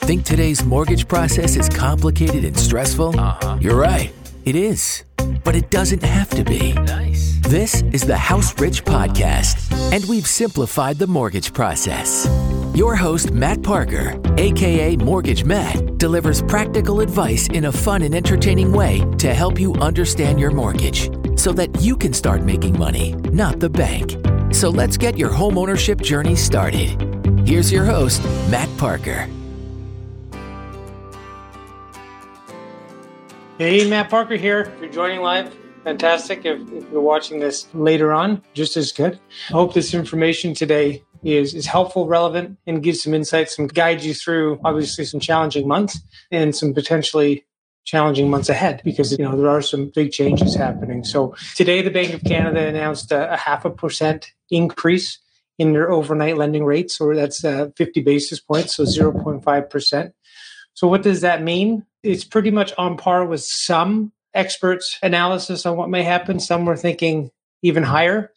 Think today's mortgage process is complicated and stressful? You're right. It is. But it doesn't have to be. Nice. This is the House Rich Podcast, and we've simplified the mortgage process. Your host, Matt Parker, aka Mortgage Matt, delivers practical advice in a fun and entertaining way to help you understand your mortgage so that you can start making money, not the bank. So let's get your homeownership journey started. Here's your host, Matt Parker. Hey, Matt Parker here. If you're joining live, fantastic. If you're watching this later on, just as good. I hope this information today is helpful, relevant, and gives some insights and guides you through, obviously, some challenging months and some potentially challenging months ahead because, there are some big changes happening. So today, the Bank of Canada announced a 0.5% increase in their overnight lending rates, or that's 50 basis points, so 0.5%. So what does that mean? It's pretty much on par with some experts' analysis on what may happen. Some were thinking even higher,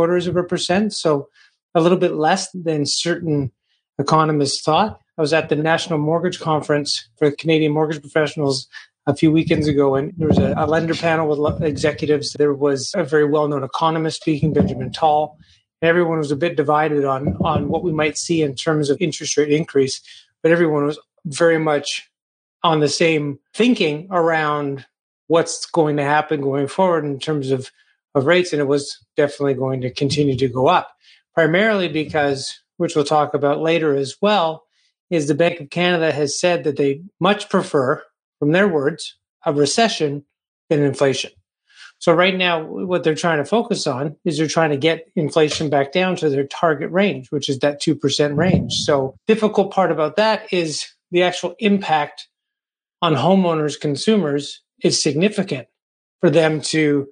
0.75%. So a little bit less than certain economists thought. I was at the National Mortgage Conference for Canadian mortgage professionals a few weekends ago, and there was a lender panel with executives. There was a very well-known economist speaking, Benjamin Tal. And everyone was a bit divided on what we might see in terms of interest rate increase, but everyone was very much on the same thinking around what's going to happen going forward in terms of rates. And it was definitely going to continue to go up, primarily because, which we'll talk about later as well, is the Bank of Canada has said that they much prefer, from their words, a recession than inflation. So right now, what they're trying to focus on is they're trying to get inflation back down to their target range, which is that 2% range. So difficult part about that is the actual impact on homeowners, consumers is significant for them to,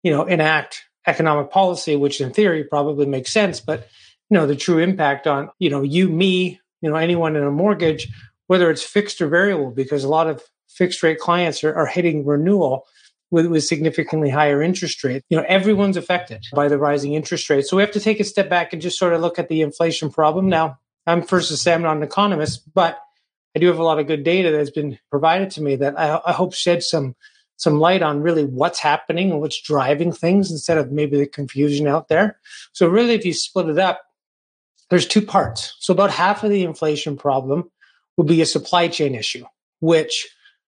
enact economic policy, which in theory probably makes sense. But, the true impact on, you, me, anyone in a mortgage, whether it's fixed or variable, because a lot of fixed rate clients are hitting renewal with significantly higher interest rates. Everyone's affected by the rising interest rates. So we have to take a step back and just sort of look at the inflation problem. Now, I'm first to say I'm not an economist, but I do have a lot of good data that's been provided to me that I hope sheds some light on really what's happening and what's driving things instead of maybe the confusion out there. So really, if you split it up, there's two parts. So about half of the inflation problem will be a supply chain issue, which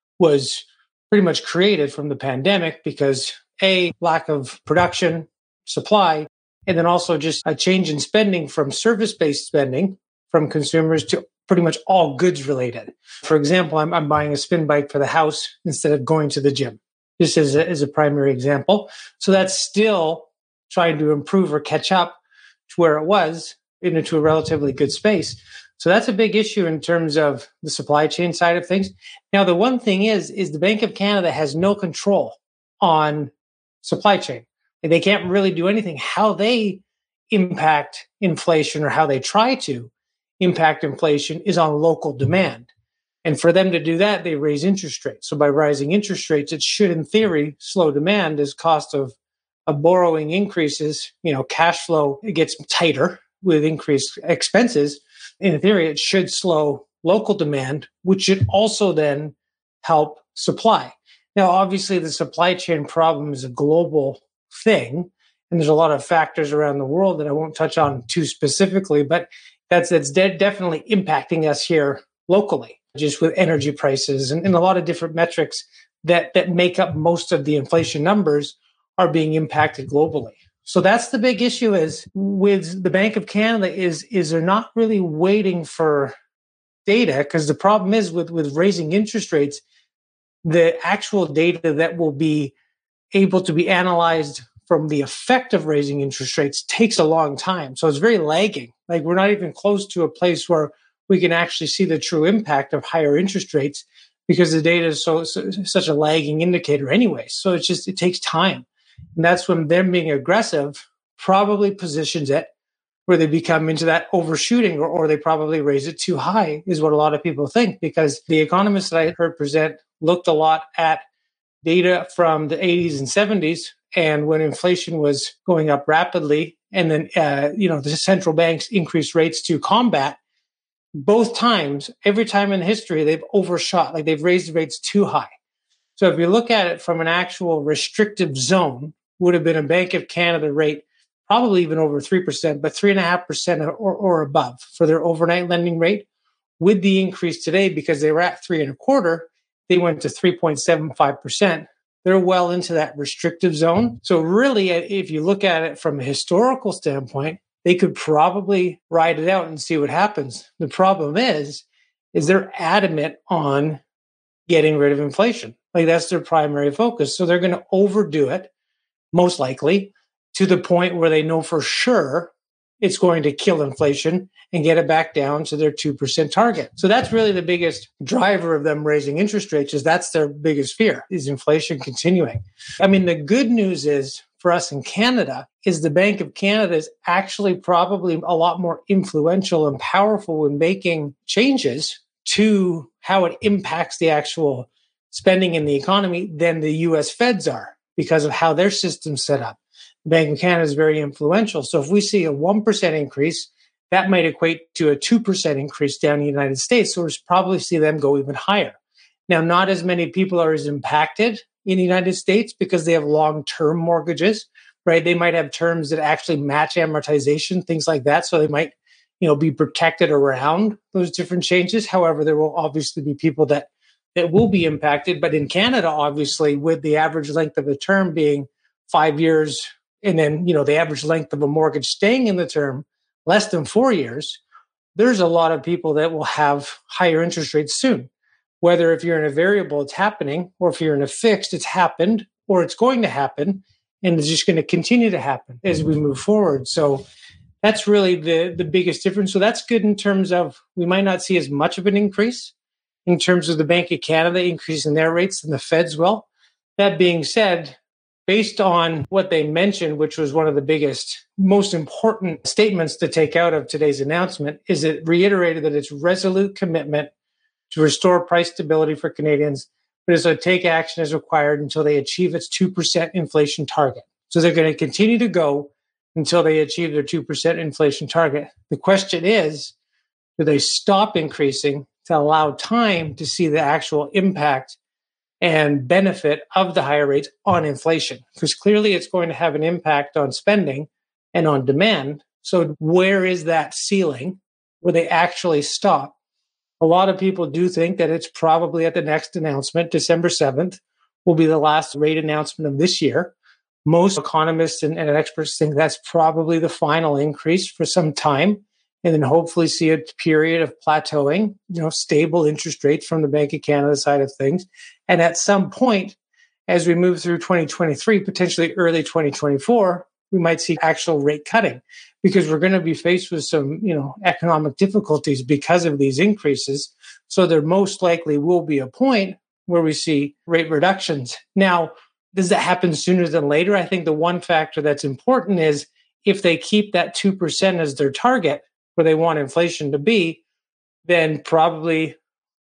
was pretty much created from the pandemic because lack of production, supply, and then also just a change in spending from service-based spending from consumers to pretty much all goods related. For example, I'm buying a spin bike for the house instead of going to the gym, just as a primary example. So that's still trying to improve or catch up to where it was into a relatively good space. So that's a big issue in terms of the supply chain side of things. Now, the one thing is the Bank of Canada has no control on supply chain. They can't really do anything. How they impact inflation or how they try to impact inflation is on local demand. And for them to do that, they raise interest rates. So by rising interest rates, it should, in theory, slow demand as cost of borrowing increases. Cash flow gets tighter with increased expenses. In theory, it should slow local demand, which should also then help supply. Now, obviously, the supply chain problem is a global thing, and there's a lot of factors around the world that I won't touch on too specifically, but that's definitely impacting us here locally, just with energy prices and a lot of different metrics that make up most of the inflation numbers are being impacted globally. So that's the big issue is with the Bank of Canada is they're not really waiting for data because the problem is with raising interest rates, the actual data that will be able to be analyzed from the effect of raising interest rates takes a long time. So it's very lagging. Like we're not even close to a place where we can actually see the true impact of higher interest rates because the data is such a lagging indicator anyway. So it takes time. And that's when them being aggressive probably positions it where they become into that overshooting or they probably raise it too high is what a lot of people think because the economists that I heard present looked a lot at data from the 80s and 70s and when inflation was going up rapidly and then, the central banks increased rates to combat both times, every time in history, they've overshot, like they've raised rates too high. So if you look at it from an actual restrictive zone, would have been a Bank of Canada rate, probably even over 3%, but 3.5% or above for their overnight lending rate. With the increase today, because they were at 3.25%, they went to 3.75%. They're well into that restrictive zone. So really, if you look at it from a historical standpoint, they could probably ride it out and see what happens. The problem is they're adamant on getting rid of inflation. Like that's their primary focus. So they're going to overdo it, most likely, to the point where they know for sure it's going to kill inflation and get it back down to their 2% target. So that's really the biggest driver of them raising interest rates, is that's their biggest fear, is inflation continuing. I mean, the good news is for us in Canada is the Bank of Canada is actually probably a lot more influential and powerful in making changes to how it impacts the actual spending in the economy than the US Feds are, because of how their system's set up. The Bank of Canada is very influential. So if we see a 1% increase, that might equate to a 2% increase down in the United States. So we'll probably see them go even higher. Now, not as many people are as impacted in the United States because they have long-term mortgages, right? They might have terms that actually match amortization, things like that. So they might, be protected around those different changes. However, there will obviously be people that will be impacted. But in Canada, obviously, with the average length of a term being 5 years, and then, the average length of a mortgage staying in the term less than 4 years, there's a lot of people that will have higher interest rates soon. Whether if you're in a variable, it's happening, or if you're in a fixed, it's happened, or it's going to happen, and it's just going to continue to happen as we move forward. So that's really the biggest difference. So that's good in terms of we might not see as much of an increase in terms of the Bank of Canada increasing their rates than the Feds will. That being said, based on what they mentioned, which was one of the biggest, most important statements to take out of today's announcement, is it reiterated that its resolute commitment to restore price stability for Canadians, but is to take action as required until they achieve its 2% inflation target. So they're going to continue to go until they achieve their 2% inflation target. The question is, do they stop increasing to allow time to see the actual impact and benefit of the higher rates on inflation? Because clearly it's going to have an impact on spending and on demand. So where is that ceiling where they actually stop? A lot of people do think that it's probably at the next announcement, December 7th, will be the last rate announcement of this year. Most economists and experts think that's probably the final increase for some time, and then hopefully see a period of plateauing, stable interest rates from the Bank of Canada side of things. And at some point, as we move through 2023, potentially early 2024, we might see actual rate cutting, because we're going to be faced with some, economic difficulties because of these increases. So there most likely will be a point where we see rate reductions. Now, does that happen sooner than later? I think the one factor that's important is if they keep that 2% as their target, where they want inflation to be, then probably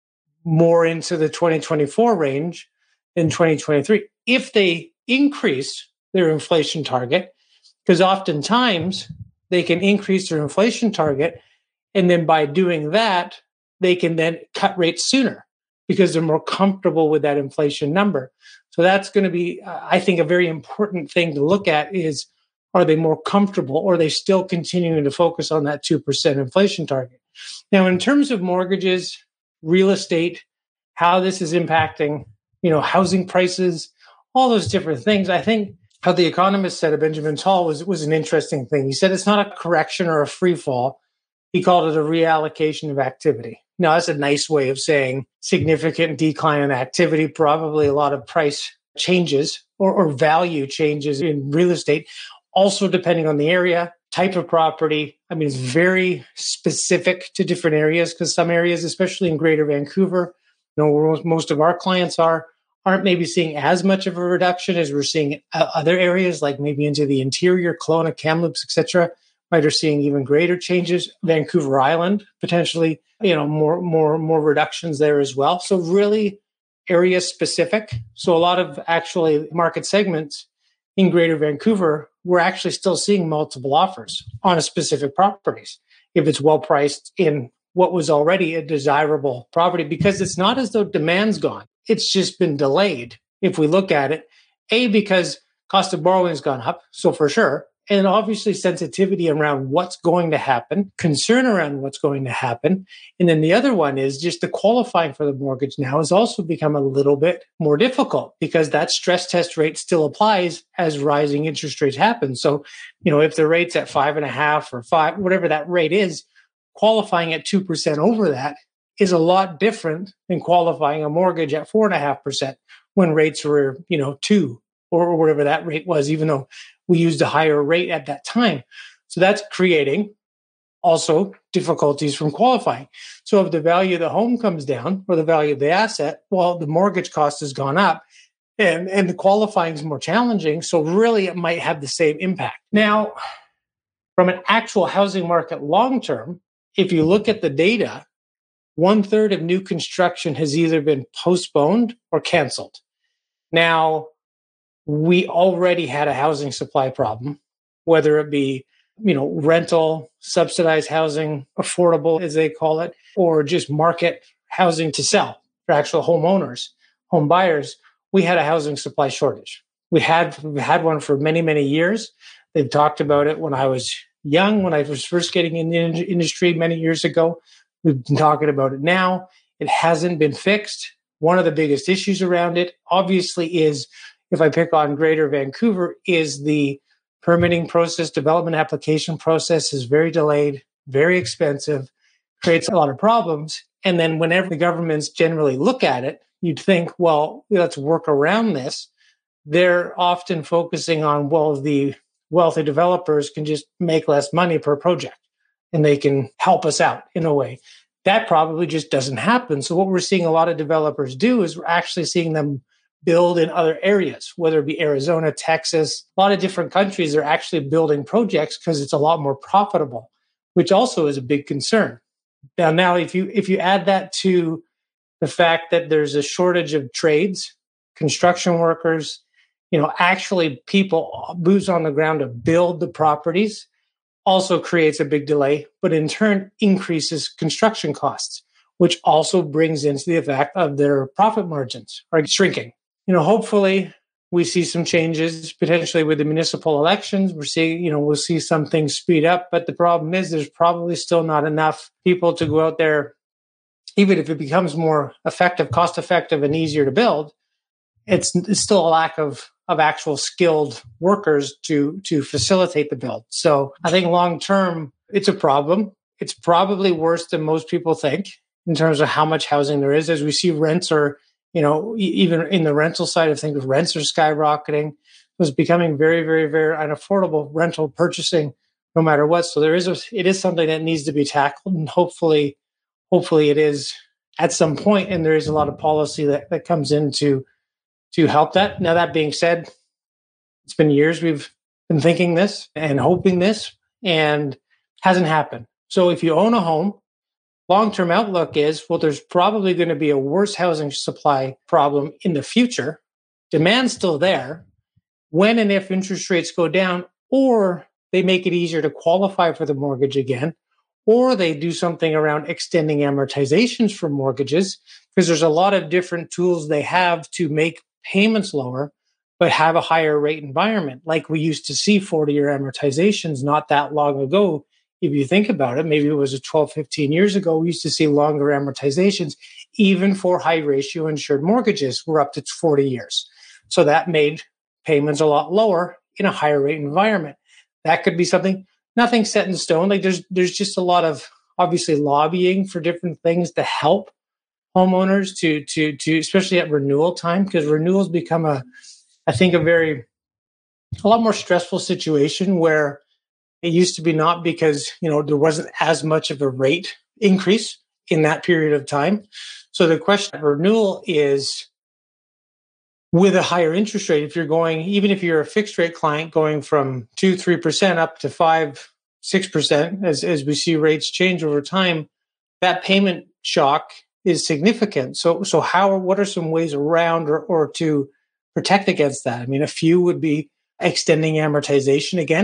more into the 2024 range than 2023. If they increase their inflation target, because oftentimes they can increase their inflation target, and then by doing that, they can then cut rates sooner because they're more comfortable with that inflation number. So that's going to be, I think, a very important thing to look at is, are they more comfortable, or are they still continuing to focus on that 2% inflation target? Now, in terms of mortgages, real estate, how this is impacting, housing prices, all those different things, I think how the economist said it, Benjamin Tal, was an interesting thing. He said it's not a correction or a free fall. He called it a reallocation of activity. Now, that's a nice way of saying significant decline in activity, probably a lot of price changes or value changes in real estate. Also, depending on the area, type of property. I mean, it's very specific to different areas, because some areas, especially in Greater Vancouver, where most of our clients aren't maybe seeing as much of a reduction as we're seeing other areas, like maybe into the interior, Kelowna, Kamloops, etc. Might are seeing even greater changes. Vancouver Island, potentially, more reductions there as well. So really area specific. So a lot of actually market segments in Greater Vancouver, we're actually still seeing multiple offers on a specific properties. If it's well priced in what was already a desirable property, because it's not as though demand's gone. It's just been delayed. If we look at it, because cost of borrowing has gone up, so for sure, and obviously sensitivity around what's going to happen, concern around what's going to happen. And then the other one is just the qualifying for the mortgage now has also become a little bit more difficult because that stress test rate still applies as rising interest rates happen. So, if the rate's at 5.5 or 5, whatever that rate is, qualifying at 2% over that is a lot different than qualifying a mortgage at 4.5% when rates were, 2 or whatever that rate was, even though we used a higher rate at that time. So that's creating also difficulties from qualifying. So if the value of the home comes down or the value of the asset, well, the mortgage cost has gone up and the qualifying is more challenging. So really it might have the same impact. Now, from an actual housing market long term, if you look at the data, 1/3 of new construction has either been postponed or canceled. Now, we already had a housing supply problem, whether it be, rental, subsidized housing, affordable, as they call it, or just market housing to sell for actual homeowners, home buyers. We had a housing supply shortage. We've had one for many, many years. They've talked about it when I was young, when I was first getting in the industry many years ago. We've been talking about it now. It hasn't been fixed. One of the biggest issues around it, obviously, is, if I pick on Greater Vancouver, is the permitting process, development application process is very delayed, very expensive, creates a lot of problems. And then whenever the governments generally look at it, you'd think, well, let's work around this. They're often focusing on, well, the wealthy developers can just make less money per project and they can help us out in a way. That probably just doesn't happen. So what we're seeing a lot of developers do is we're actually seeing them build in other areas, whether it be Arizona, Texas, a lot of different countries are actually building projects because it's a lot more profitable, which also is a big concern. Now, if you add that to the fact that there's a shortage of trades, construction workers, actually people, boots on the ground to build the properties, also creates a big delay, but in turn increases construction costs, which also brings into the effect of their profit margins are shrinking. Hopefully we see some changes potentially with the municipal elections. We'll see some things speed up, but the problem is there's probably still not enough people to go out there. Even if it becomes more effective, cost effective and easier to build, it's still a lack of actual skilled workers to facilitate the build. So I think long term, it's a problem. It's probably worse than most people think in terms of how much housing there is. As we see, rents are, even in the rental side of things, rents are skyrocketing. It's becoming very, very, very unaffordable rental purchasing, no matter what. So it is something that needs to be tackled, and hopefully it is at some point, and there is a lot of policy that comes in to help that. Now, that being said, it's been years we've been thinking this and hoping this, and hasn't happened. So if you own a home, long-term outlook is, well, there's probably going to be a worse housing supply problem in the future. Demand's still there. When and if interest rates go down, or they make it easier to qualify for the mortgage again, or they do something around extending amortizations for mortgages, because there's a lot of different tools they have to make payments lower, but have a higher rate environment. Like we used to see 40-year amortizations not that long ago. If you think about it, maybe it was 12, 15 years ago, we used to see longer amortizations, even for high ratio insured mortgages were up to 40 years. So that made payments a lot lower in a higher rate environment. That could be something, nothing set in stone. Like there's just a lot of obviously lobbying for different things to help homeowners to especially at renewal time, because renewals become a lot more stressful situation where it used to be not because, there wasn't as much of a rate increase in that period of time. So the question of renewal is, with a higher interest rate, even if you're a fixed rate client going from 2-3% up to 5-6%, as we see rates change over time, that payment shock is significant. So what are some ways around or to protect against that? I mean, a few would be extending amortization again.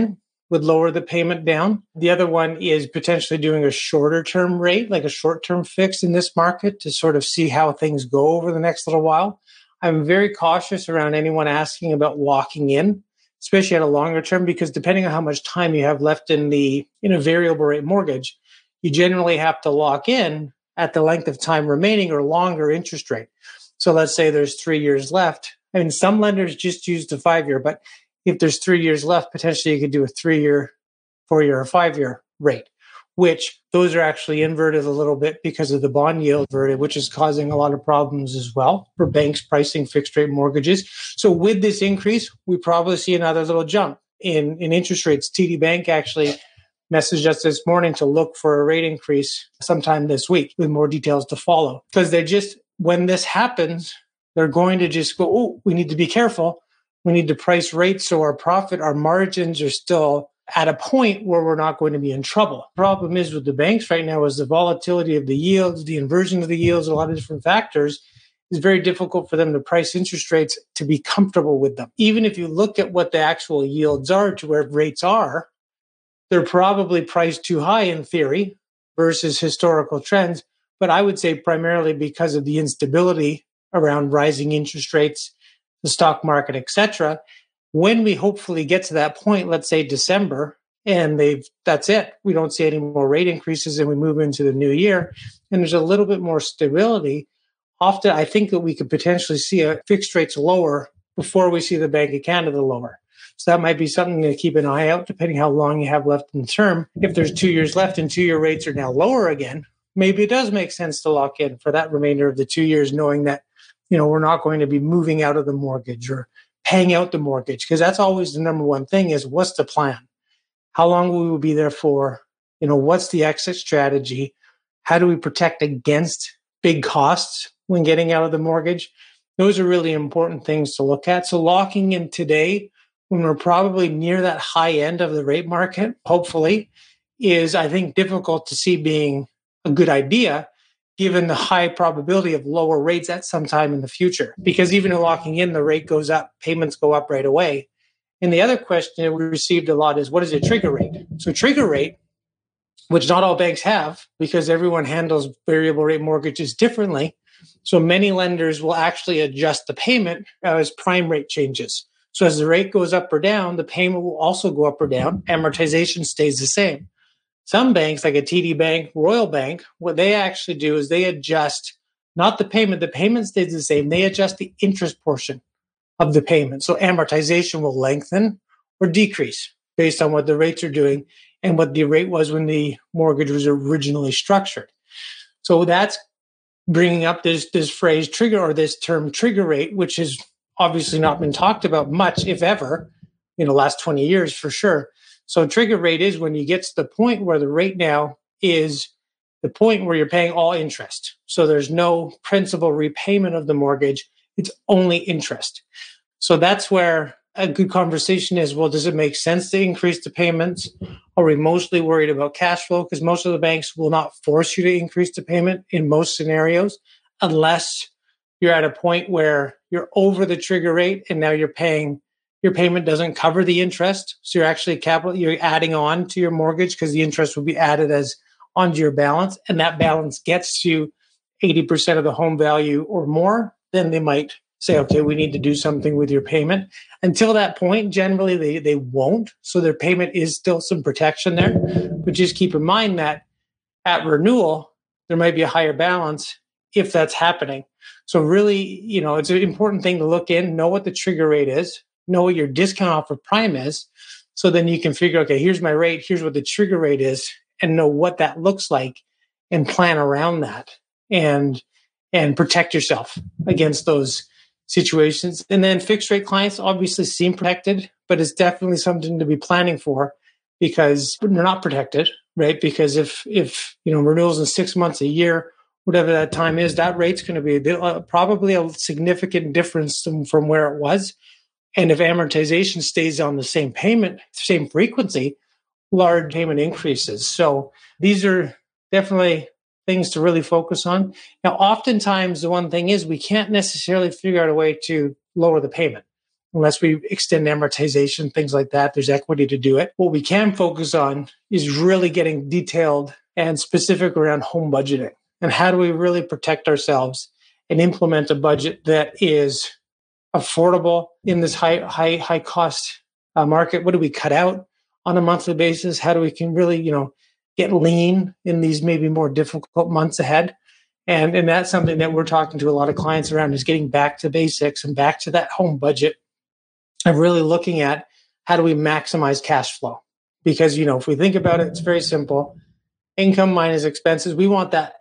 would lower the payment down. The other one is potentially doing a shorter term rate, like a short term fix in this market to sort of see how things go over the next little while. I'm very cautious around anyone asking about locking in, especially at a longer term, because depending on how much time you have left in a variable rate mortgage, you generally have to lock in at the length of time remaining or longer interest rate. So let's say there's 3 years left. I mean, some lenders just use the 5-year, but if there's 3 years left, potentially you could do a 3-year, 4-year, or 5-year rate, which those are actually inverted a little bit because of the bond yield inverted, which is causing a lot of problems as well for banks pricing fixed rate mortgages. So with this increase, we probably see another little jump in interest rates. TD Bank actually messaged us this morning to look for a rate increase sometime this week with more details to follow. Because when this happens, they're going to just go, oh, we need to be careful. We need to price rates so our margins are still at a point where we're not going to be in trouble. The problem is with the banks right now is the volatility of the yields, the inversion of the yields, a lot of different factors. It's very difficult for them to price interest rates to be comfortable with them. Even if you look at what the actual yields are to where rates are, they're probably priced too high in theory versus historical trends. But I would say primarily because of the instability around rising interest rates, the stock market, etc. When we hopefully get to that point, let's say December, and that's it. We don't see any more rate increases and we move into the new year, and there's a little bit more stability. Often I think that we could potentially see a fixed rates lower before we see the Bank of Canada lower. So that might be something to keep an eye out, depending how long you have left in the term. If there's 2 years left and 2-year rates are now lower again, maybe it does make sense to lock in for that remainder of the 2 years, knowing that, we're not going to be moving out of the mortgage or paying out the mortgage, because that's always the number one thing is what's the plan? How long will we be there for? What's the exit strategy? How do we protect against big costs when getting out of the mortgage? Those are really important things to look at. So locking in today, when we're probably near that high end of the rate market, hopefully, is, I think, difficult to see being a good idea, given the high probability of lower rates at some time in the future. Because even in locking in, the rate goes up, payments go up right away. And the other question that we received a lot is, what is a trigger rate? So trigger rate, which not all banks have, because everyone handles variable rate mortgages differently. So many lenders will actually adjust the payment as prime rate changes. So as the rate goes up or down, the payment will also go up or down. Amortization stays the same. Some banks, like a TD Bank, Royal Bank, what they actually do is they adjust not the payment stays the same. They adjust the interest portion of the payment. So amortization will lengthen or decrease based on what the rates are doing and what the rate was when the mortgage was originally structured. So that's bringing up this phrase trigger, or this term trigger rate, which has obviously not been talked about much, if ever, in the last 20 years for sure. So trigger rate is when you get to the point where the rate now is the point where you're paying all interest. So there's no principal repayment of the mortgage. It's only interest. So that's where a good conversation is, well, does it make sense to increase the payments? Are we mostly worried about cash flow? Because most of the banks will not force you to increase the payment in most scenarios, unless you're at a point where you're over the trigger rate and now your payment doesn't cover the interest. So you're actually you're adding on to your mortgage because the interest will be added as onto your balance, and that balance gets to 80% of the home value or more. Then they might say, okay, we need to do something with your payment. Until that point, generally they won't. So their payment is still some protection there. But just keep in mind that at renewal, there might be a higher balance if that's happening. So really, it's an important thing to look in, know what the trigger rate is, know what your discount off of prime is. So then you can figure, okay, here's my rate, here's what the trigger rate is, and know what that looks like and plan around that and protect yourself against those situations. And then fixed rate clients obviously seem protected, but it's definitely something to be planning for because they're not protected, right? Because if renewals in 6 months, a year, whatever that time is, that rate's going to be probably a significant difference from where it was. And if amortization stays on the same payment, same frequency, large payment increases. So these are definitely things to really focus on. Now, oftentimes the one thing is we can't necessarily figure out a way to lower the payment. unless we extend amortization, things like that. There's equity to do it. What we can focus on is really getting detailed and specific around home budgeting. And how do we really protect ourselves and implement a budget that is affordable in this high cost market? What do we cut out on a monthly basis? How do we can really, get lean in these maybe more difficult months ahead? And that's something that we're talking to a lot of clients around, is getting back to basics and back to that home budget and really looking at how do we maximize cash flow? Because, if we think about it, it's very simple. Income minus expenses. We want that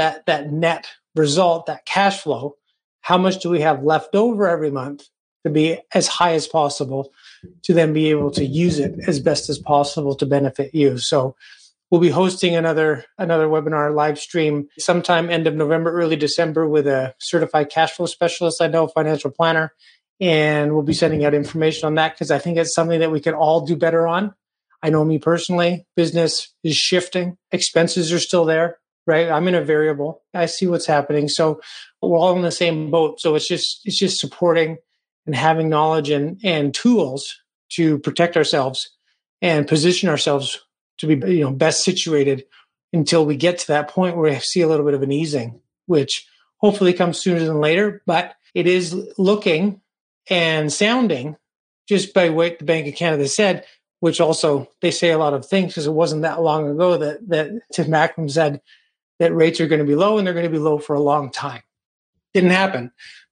net result, that cash flow. How much do we have left over every month to be as high as possible to then be able to use it as best as possible to benefit you? So we'll be hosting another webinar live stream sometime end of November, early December with a certified cash flow specialist, financial planner. And we'll be sending out information on that because I think it's something that we can all do better on. I know me personally, business is shifting. Expenses are still there, right? I'm in a variable. I see what's happening. So we're all in the same boat. So it's just supporting and having knowledge and tools to protect ourselves and position ourselves to be, best situated until we get to that point where we see a little bit of an easing, which hopefully comes sooner than later. But it is looking and sounding, just by what the Bank of Canada said, which also they say a lot of things because it wasn't that long ago that Tim Macklem said that rates are going to be low and they're going to be low for a long time. Didn't happen.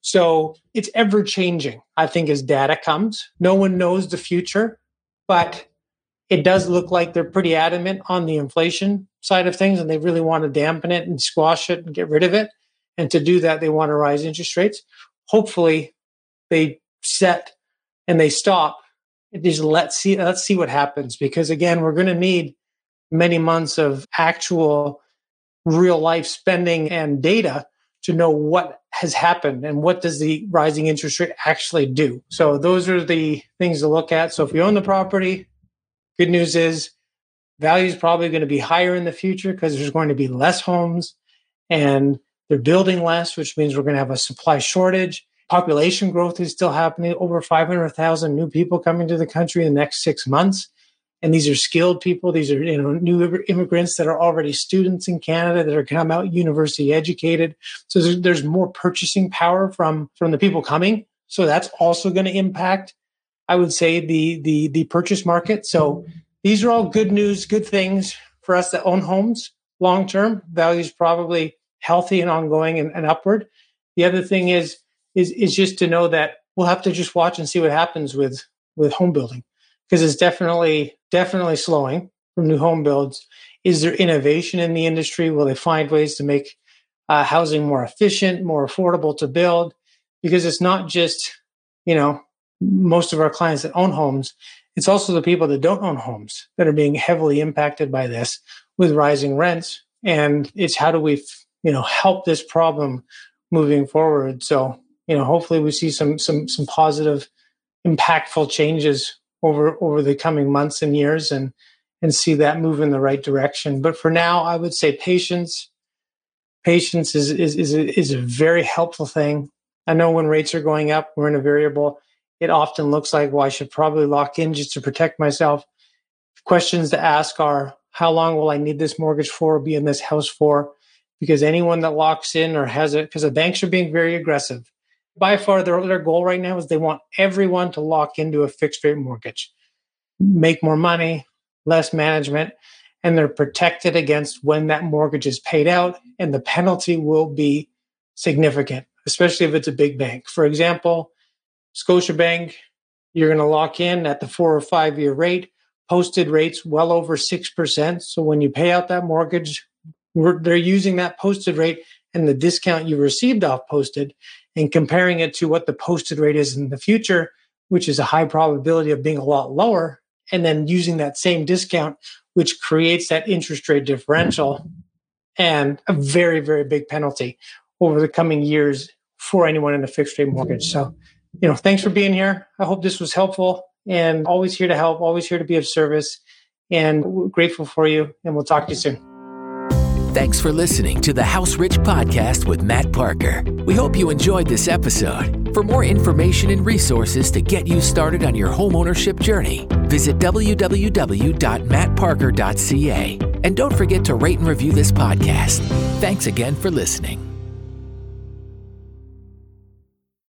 So it's ever changing, I think, as data comes. No one knows the future, but it does look like they're pretty adamant on the inflation side of things, and they really want to dampen it and squash it and get rid of it. And to do that, they want to rise interest rates. Hopefully they set and they stop. Just let's see what happens, because again, we're going to need many months of actual real life spending and data to know what has happened and what does the rising interest rate actually do. So those are the things to look at. So if you own the property, good news is value is probably going to be higher in the future because there's going to be less homes and they're building less, which means we're going to have a supply shortage. Population growth is still happening, over 500,000 new people coming to the country in the next 6 months. And these are skilled people. These are new immigrants that are already students in Canada that are come out university educated. So there's more purchasing power from the people coming. So that's also going to impact, I would say, the purchase market. So these are all good news, good things for us that own homes long term. Value is probably healthy and ongoing and upward. The other thing is just to know that we'll have to just watch and see what happens with home building, because it's definitely slowing from new home builds. Is there innovation in the industry? Will they find ways to make housing more efficient, more affordable to build? Because it's not just, most of our clients that own homes, it's also the people that don't own homes that are being heavily impacted by this with rising rents. And it's how do we, help this problem moving forward? So, hopefully we see some positive, impactful changes over the coming months and years and see that move in the right direction. But for now, I would say patience. Patience is a very helpful thing. I know when rates are going up, we're in a variable. It often looks like, well, I should probably lock in just to protect myself. Questions to ask are, how long will I need this mortgage for, be in this house for? Because anyone that locks in or has it, because the banks are being very aggressive. By far, their goal right now is they want everyone to lock into a fixed rate mortgage, make more money, less management, and they're protected against when that mortgage is paid out, and the penalty will be significant, especially if it's a big bank. For example, Scotiabank, you're going to lock in at the 4 or 5 year rate, posted rates well over 6%. So when you pay out that mortgage, they're using that posted rate and the discount you received off posted and comparing it to what the posted rate is in the future, which is a high probability of being a lot lower, and then using that same discount, which creates that interest rate differential and a very, very big penalty over the coming years for anyone in a fixed rate mortgage. So, thanks for being here. I hope this was helpful, and always here to help, always here to be of service, and grateful for you. And we'll talk to you soon. Thanks for listening to the House Rich Podcast with Matt Parker. We hope you enjoyed this episode. For more information and resources to get you started on your homeownership journey, visit www.mattparker.ca. And don't forget to rate and review this podcast. Thanks again for listening.